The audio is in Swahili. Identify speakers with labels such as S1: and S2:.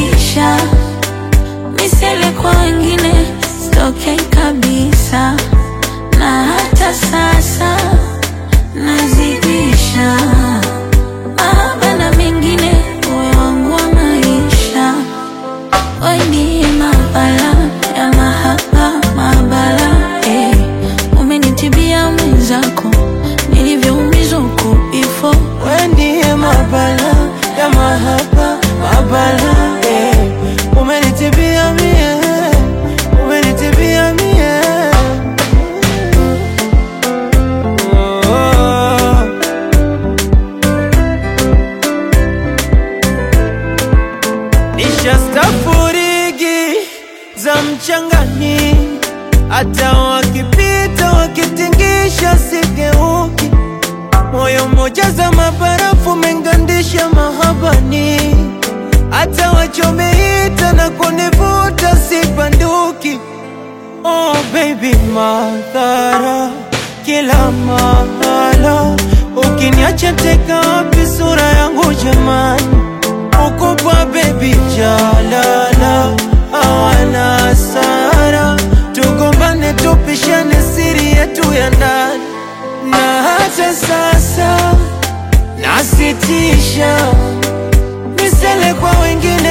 S1: nazidisha, misele kwa wengine sitokei kabisa, na hata sasa nazidisha, mahaba na mengine uwe wangu wa maisha. Wewe ni mabala ya mahaba, mabala umenitibia mwenzako nilivyoumizwa huko before.
S2: Wewe ndiye mabala ya mahaba, mabala umenitibia mie, umenitibia mie. Nishastafurigi za mchangani, hata wakipita wakitingisha sigeuki. Moyo mmoja za mabarafu mengandisha mahabani, hata wachomeita na kunivuta sibanduki. Oh baby, madhara kila mahala, ukiniacha teka wapi sura yangu jamani? Ukubwa baby jalala, hawana hasara, tugombane tupishane siri yetu ya ndani. Na hata sasa nasitisha, misele kwa wengine